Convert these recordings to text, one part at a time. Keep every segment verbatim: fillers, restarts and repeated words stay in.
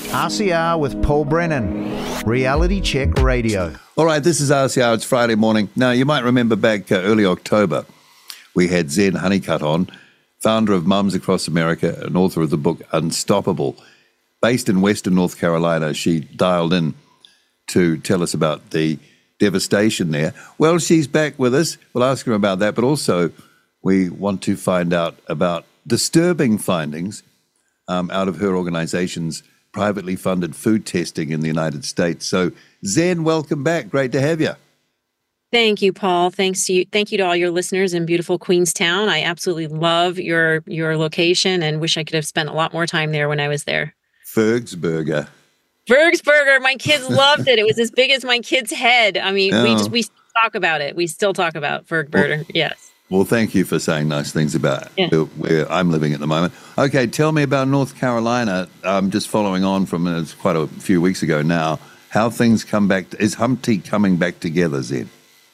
R C R with Paul Brennan, Reality Check Radio. All right, this is R C R. It's Friday morning. Now, you might remember back uh, early October, we had Zen Honeycutt on, founder of Mums Across America and author of the book Unstoppable. Based in Western North Carolina, she dialed in to tell us about the devastation there. Well, she's back with us. We'll ask her about that, but also we want to find out about disturbing findings um, out of her organization's privately funded food testing in the United States. So, Zen, welcome back. Great to have you. Thank you, Paul. Thanks to you. Thank you to all your listeners in beautiful Queenstown. I absolutely love your your location and wish I could have spent a lot more time there when I was there. Fergsburger. Fergsburger. My kids loved it. It was as big as my kid's head. I mean, oh. we just we still talk about it. We still talk about Fergsburger. Well, yes. Well, thank you for saying nice things about yeah. where I'm living at the moment. Okay, tell me about North Carolina. Um, just following on from uh, it's quite a few weeks ago now. How things come back? To, is Humpty coming back together, Zen?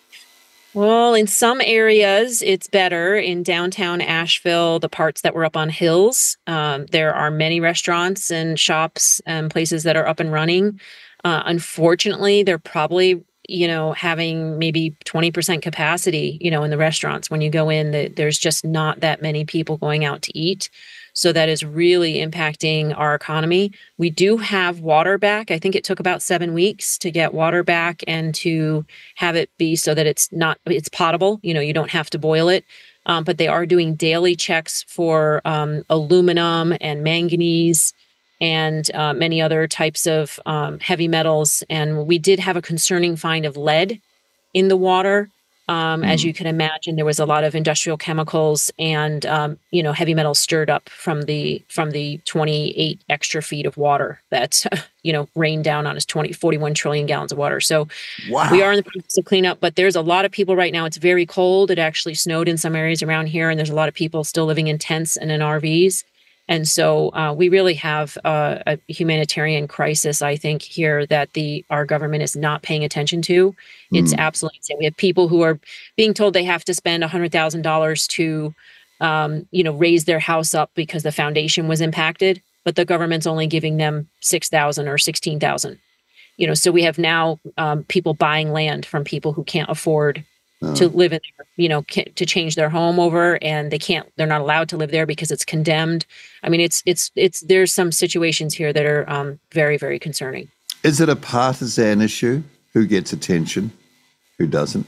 Well, in some areas, it's better. In downtown Asheville, the parts that were up on hills, um, there are many restaurants and shops and places that are up and running. Uh, unfortunately, they're probably, you know, having maybe twenty percent capacity, you know, in the restaurants. When you go in, the, there's just not that many people going out to eat. So that is really impacting our economy. We do have water back. I think it took about seven weeks to get water back and to have it be so that it's not, it's potable. You know, you don't have to boil it. Um, but they are doing daily checks for um, aluminum and manganese and uh, many other types of um, heavy metals. And we did have a concerning find of lead in the water. Um, mm. As you can imagine, there was a lot of industrial chemicals and, um, you know, heavy metals stirred up from the from the twenty-eight extra feet of water that, you know, rained down on us, twenty, forty-one trillion gallons of water. So wow. We are in the process of cleanup, but there's a lot of people right now. It's very cold. It actually snowed in some areas around here, and there's a lot of people still living in tents and in R Vs. And so uh, we really have uh, a humanitarian crisis, I think, here that the our government is not paying attention to. It's mm. absolutely insane. We have people who are being told they have to spend one hundred thousand dollars to, um, you know, raise their house up because the foundation was impacted, but the government's only giving them six thousand dollars or sixteen thousand dollars. You know, so we have now um, people buying land from people who can't afford to live in, you know, to change their home over, and they can't, they're not allowed to live there because it's condemned. I mean, it's, it's, it's, there's some situations here that are um, very, very concerning. Is it a partisan issue? Who gets attention? Who doesn't?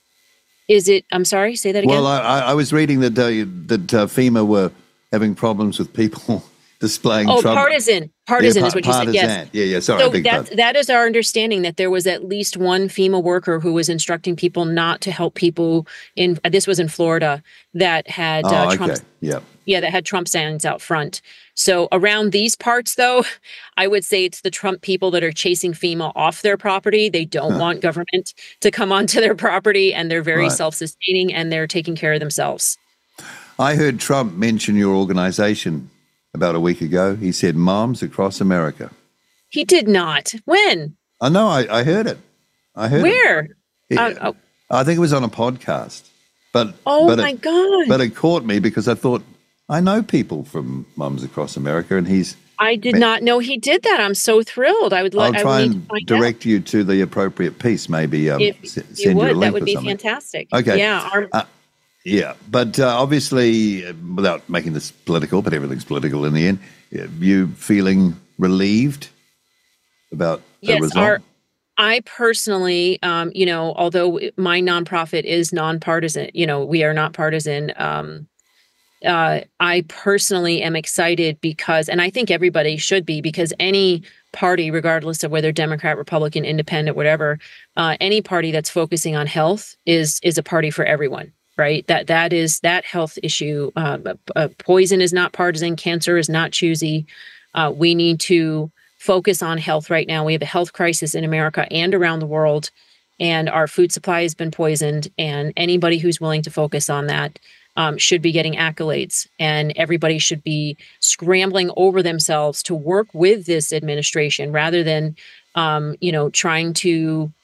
Is it, I'm sorry, say that again. Well, I, I was reading that, uh, that uh, FEMA were having problems with people displaying Oh, Trump. partisan. Partisan yeah, is what partisan. you said. Yes. Yeah, yeah. Sorry. So I think that, that is our understanding, that there was at least one FEMA worker who was instructing people not to help people in, this was in Florida, that had oh, uh, okay. Trump. Yep. Yeah, that had Trump signs out front. So around these parts, though, I would say it's the Trump people that are chasing FEMA off their property. They don't huh. want government to come onto their property, and they're very right. self-sustaining, and they're taking care of themselves. I heard Trump mention your organization about a week ago. He said Moms Across America. He did not. When? I know. I, I heard it. I heard Where? it. Where? Uh, oh. I think it was on a podcast. But oh but my it, God! But it caught me because I thought I know people from Mums Across America, and he's. I did not know he did that. I'm so thrilled. I would. I'll I try would and direct out. you to the appropriate piece. Maybe um, if s- you send would, you a link that would or be something. fantastic. Okay. Yeah. Our, uh, yeah, but uh, obviously, uh, without making this political, but everything's political in the end. You feeling relieved about the yes, result? Our, I personally, um, you know, although my nonprofit is nonpartisan, you know, we are not partisan. Um, uh, I personally am excited because, and I think everybody should be, because any party, regardless of whether Democrat, Republican, Independent, whatever, uh, any party that's focusing on health is is a party for everyone. Right. That that is that health issue. Uh, uh, poison is not partisan. Cancer is not choosy. Uh, we need to focus on health right now. We have a health crisis in America and around the world, and our food supply has been poisoned. And anybody who's willing to focus on that um, should be getting accolades. And everybody should be scrambling over themselves to work with this administration rather than, um, you know, trying to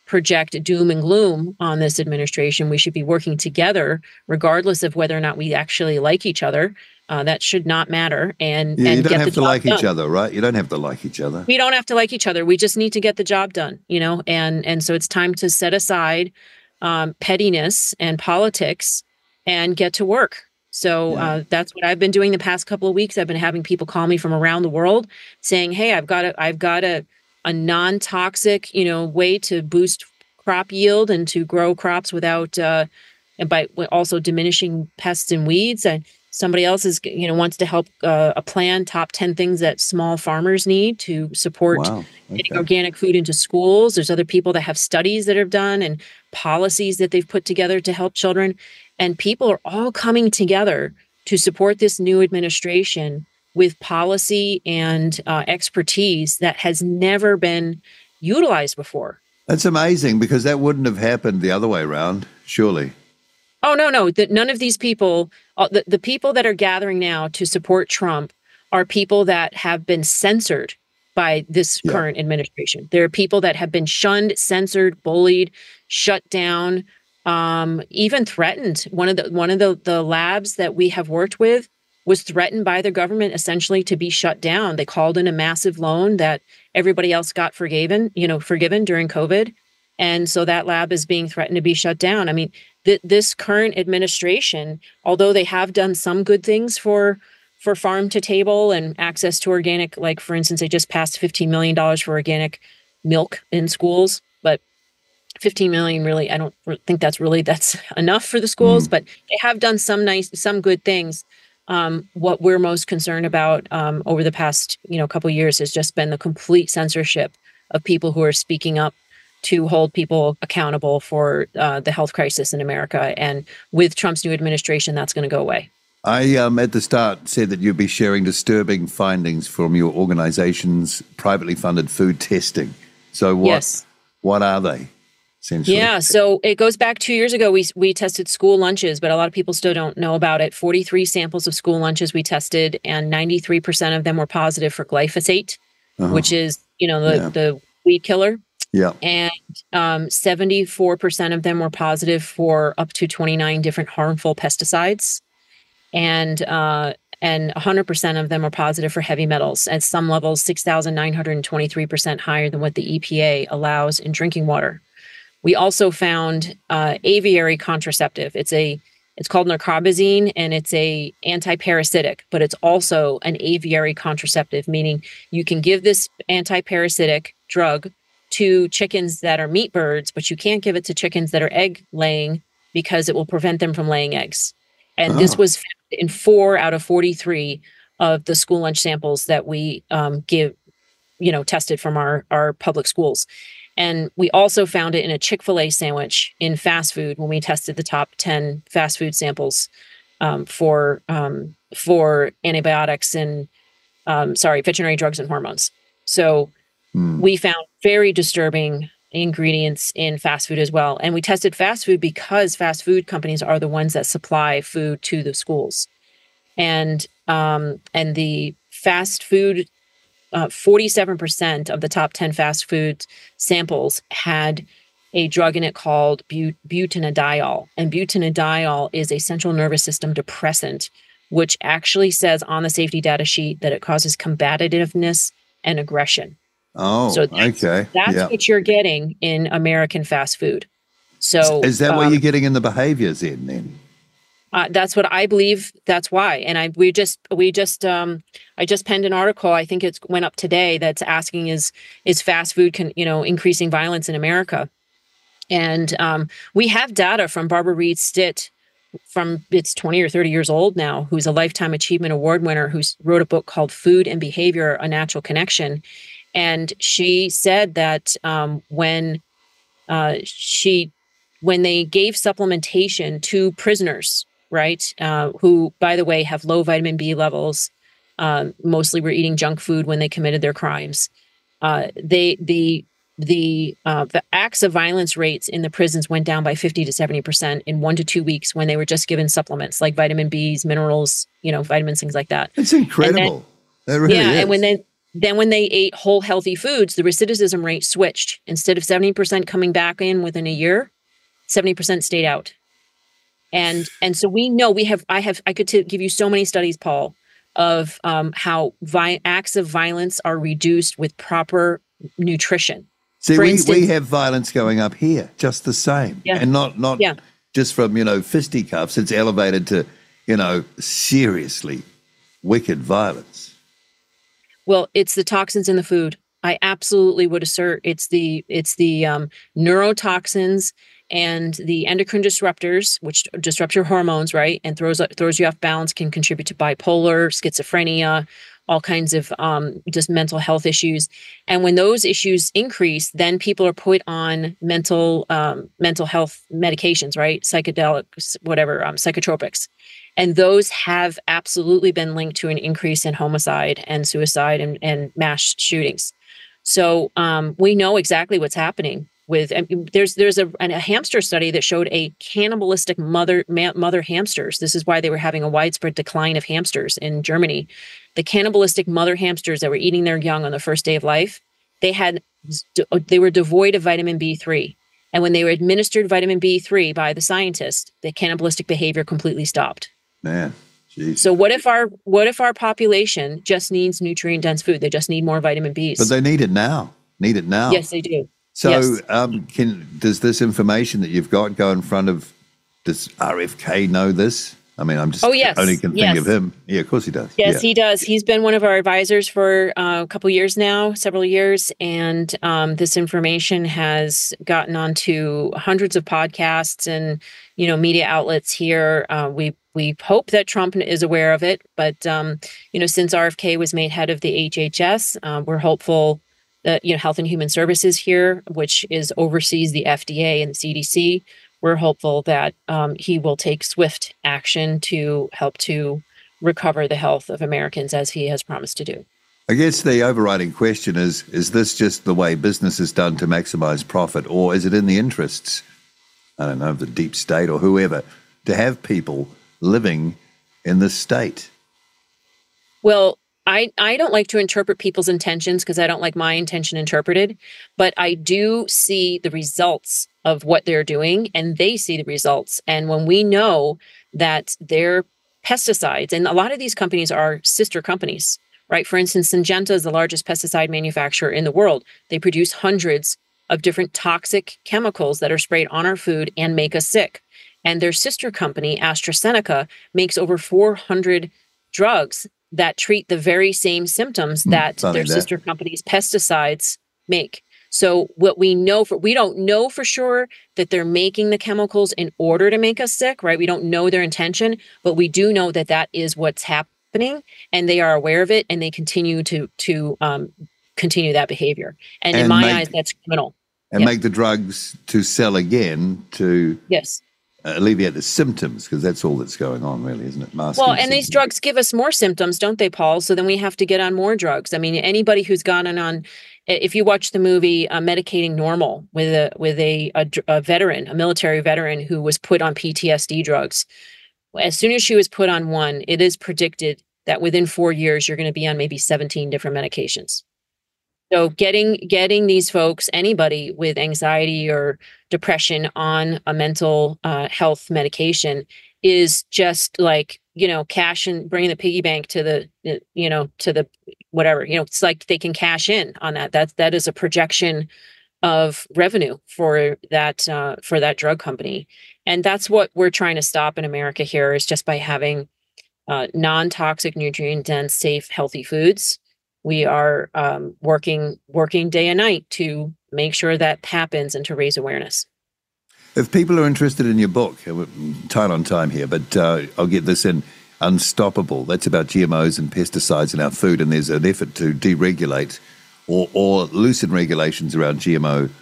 project doom and gloom on this administration. We should be working together, regardless of whether or not we actually like each other. Uh, that should not matter. And, Yeah, and you don't get have the to job like done. each other, right? You don't have to like each other. We don't have to like each other. We just need to get the job done, you know, and and so it's time to set aside um, pettiness and politics and get to work. So Yeah. uh, that's what I've been doing the past couple of weeks. I've been having people call me from around the world saying, "Hey, I've got a I've got a a non-toxic, you know, way to boost crop yield and to grow crops without uh, and by also diminishing pests and weeds." And somebody else is, you know, wants to help uh, a plan top ten things that small farmers need to support Wow. getting Okay. organic food into schools. There's other people that have studies that have done and policies that they've put together to help children. And people are all coming together to support this new administration with policy and uh, expertise that has never been utilized before. That's amazing because that wouldn't have happened the other way around, surely. Oh, no, no. The, none of these people, uh, the, the people that are gathering now to support Trump are people that have been censored by this Yeah. current administration. There are people that have been shunned, censored, bullied, shut down, um, even threatened. One of the one of the, the labs that we have worked with was threatened by the government essentially to be shut down. They called in a massive loan that everybody else got forgiven, you know, forgiven during COVID. And so that lab is being threatened to be shut down. I mean, th- this current administration, although they have done some good things for for farm to table and access to organic, like for instance, they just passed fifteen million dollars for organic milk in schools, but fifteen million really, I don't re- think that's really, that's enough for the schools, Mm. but they have done some nice, some good things. Um, what we're most concerned about um, over the past, you know, couple of years has just been the complete censorship of people who are speaking up to hold people accountable for uh, the health crisis in America. And with Trump's new administration, that's going to go away. I, um, at the start, said that you'd be sharing disturbing findings from your organization's privately funded food testing. So what, Yes. what are they, essentially? Yeah, so it goes back two years ago. We we tested school lunches, but a lot of people still don't know about it. forty-three samples of school lunches we tested, and ninety-three percent of them were positive for glyphosate, Uh-huh. which is, you know, the, Yeah. the weed killer. Yeah. And um, seventy-four percent of them were positive for up to twenty-nine different harmful pesticides. And uh, and one hundred percent of them are positive for heavy metals at some levels, six thousand nine hundred twenty-three percent higher than what the E P A allows in drinking water. We also found uh, aviary contraceptive. It's a it's called narcobazine, and it's a antiparasitic, but it's also an aviary contraceptive, meaning you can give this antiparasitic drug to chickens that are meat birds, but you can't give it to chickens that are egg laying because it will prevent them from laying eggs. And this Oh. was found in four out of forty-three of the school lunch samples that we um, give, you know, tested from our, our public schools. And we also found it in a Chick-fil-A sandwich in fast food when we tested the top ten fast food samples um, for um, for antibiotics and, um, sorry, veterinary drugs and hormones. So Mm. we found very disturbing ingredients in fast food as well. And we tested fast food because fast food companies are the ones that supply food to the schools. And um, and the fast food, uh, forty-seven percent of the top ten fast food samples had a drug in it called but- butanediol. And butanediol is a central nervous system depressant, which actually says on the safety data sheet that it causes combativeness and aggression. Oh, So that's, okay. that's yeah. what you're getting in American fast food. So Is that what um, you're getting in the behaviors in then? uh, that's what I believe. That's why. And I we just we just um I just penned an article. I think it went up today that's asking is is fast food can you know increasing violence in America? And um, we have data from Barbara Reed Stitt from it's twenty or thirty years old now, who's a Lifetime Achievement Award winner, who's wrote a book called Food and Behavior: A Natural Connection. And she said that um, when uh, she, when they gave supplementation to prisoners, right, uh, who, by the way, have low vitamin B levels, um, mostly were eating junk food when they committed their crimes. Uh, they the the uh, the acts of violence rates in the prisons went down by fifty to seventy percent in one to two weeks when they were just given supplements like vitamin B's, minerals, you know, vitamins, things like that. It's incredible. That really yeah, is. and when they then when they ate whole healthy foods, the recidivism rate switched. Instead of seventy percent coming back in within a year, seventy percent stayed out. And and so we know we have, I have, I could t- give you so many studies, Paul, of um, how vi- acts of violence are reduced with proper nutrition. See, For we, instance- we have violence going up here, just the same. Yeah. And not, not Yeah. just from, you know, fisticuffs. It's elevated to, you know, seriously wicked violence. Well, it's the toxins in the food. I absolutely would assert it's the it's the um, neurotoxins and the endocrine disruptors, which disrupt your hormones, right, and throws throws you off balance, can contribute to bipolar, schizophrenia, all kinds of um, just mental health issues. And when those issues increase, then people are put on mental um, mental health medications, right, psychedelics, whatever, um, psychotropics. And those have absolutely been linked to an increase in homicide and suicide and, and mass shootings. So um, we know exactly what's happening with. I mean, there's there's a, a hamster study that showed a cannibalistic mother ma- mother hamsters. This is why they were having a widespread decline of hamsters in Germany. The cannibalistic mother hamsters that were eating their young on the first day of life, they had they were devoid of vitamin B three. And when they were administered vitamin B three by the scientist, the cannibalistic behavior completely stopped. Man, geez. So what if our what if our population just needs nutrient dense food? They just need more vitamin B's. But they need it now. Need it now. Yes, they do. So Yes. um, can does this information that you've got go in front of, does R F K know this? I mean, I'm just Oh, yes. only can think Yes. of him. Yeah, of course he does. Yes, yeah. he does. He's been one of our advisors for uh, a couple years now, several years, and um, this information has gotten onto hundreds of podcasts and you know media outlets here. Uh, we we hope that Trump is aware of it, but um, you know since R F K was made head of the H H S, uh, we're hopeful that you know Health and Human Services here, which is oversees the F D A and the C D C. We're hopeful that um, he will take swift action to help to recover the health of Americans as he has promised to do. I guess the overriding question is, is this just the way business is done to maximize profit, or is it in the interests, I don't know, of the deep state or whoever, to have people living in this state? Well, I, I don't like to interpret people's intentions because I don't like my intention interpreted, but I do see the results of what they're doing and they see the results. And when we know that their pesticides, and a lot of these companies are sister companies, right? For instance, Syngenta is the largest pesticide manufacturer in the world. They produce hundreds of different toxic chemicals that are sprayed on our food and make us sick. And their sister company, AstraZeneca, makes over four hundred drugs that treat the very same symptoms that funny their that. sister companies' pesticides make. So what we know for, we don't know for sure that they're making the chemicals in order to make us sick, right? We don't know their intention, but we do know that that is what's happening and they are aware of it and they continue to, to um, continue that behavior. And, in And my make- eyes, that's criminal. And Yeah. make the drugs to sell again to Yes. alleviate the symptoms, because that's all that's going on, really, isn't it? Masking Well, and these symptoms. drugs give us more symptoms, don't they, Paul? So then we have to get on more drugs. I mean, anybody who's gone on, if you watch the movie uh, Medicating Normal with a with a, a, a veteran, a military veteran who was put on P T S D drugs, as soon as she was put on one, it is predicted that within four years you're going to be on maybe seventeen different medications. So getting getting these folks, anybody with anxiety or depression on a mental uh, health medication is just like, you know, cash and bringing the piggy bank to the, you know, to the whatever, you know, it's like they can cash in on that. That, that is a projection of revenue for that, uh, for that drug company. And that's what we're trying to stop in America here is just by having uh, non-toxic, nutrient-dense, safe, healthy foods. We are um, working working day and night to make sure that happens and to raise awareness. If people are interested in your book, uh, we're tight on time here, but uh, I'll get this in. Unstoppable. That's about G M Os and pesticides in our food, and there's an effort to deregulate or, or loosen regulations around G M O,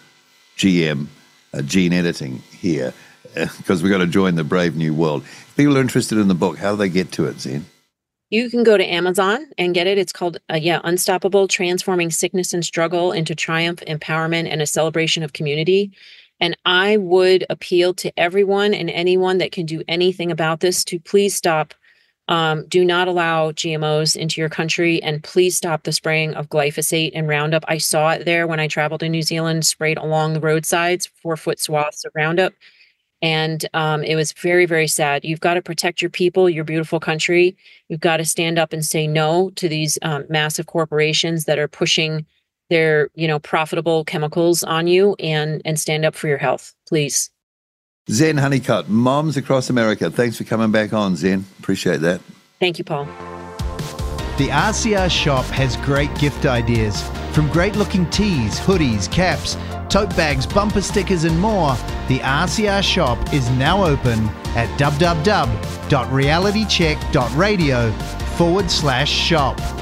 G M, uh, gene editing here, because we've got to join the brave new world. If people are interested in the book, how do they get to it, Zen? You can go to Amazon and get it. It's called, uh, yeah, Unstoppable, Transforming Sickness and Struggle into Triumph, Empowerment, and a Celebration of Community. And I would appeal to everyone and anyone that can do anything about this to please stop Um, do not allow G M Os into your country, and please stop the spraying of glyphosate and Roundup. I saw it there when I traveled in New Zealand, sprayed along the roadsides, four foot swaths of Roundup. And um, it was very, very sad. You've got to protect your people, your beautiful country. You've got to stand up and say no to these um, massive corporations that are pushing their, you know, profitable chemicals on you, and, and stand up for your health, please. Zen Honeycutt, Moms Across America. Thanks for coming back on, Zen. Appreciate that. Thank you, Paul. The R C R shop has great gift ideas. From great-looking tees, hoodies, caps, tote bags, bumper stickers and more, the R C R shop is now open at www.realitycheck.radio forward slash shop.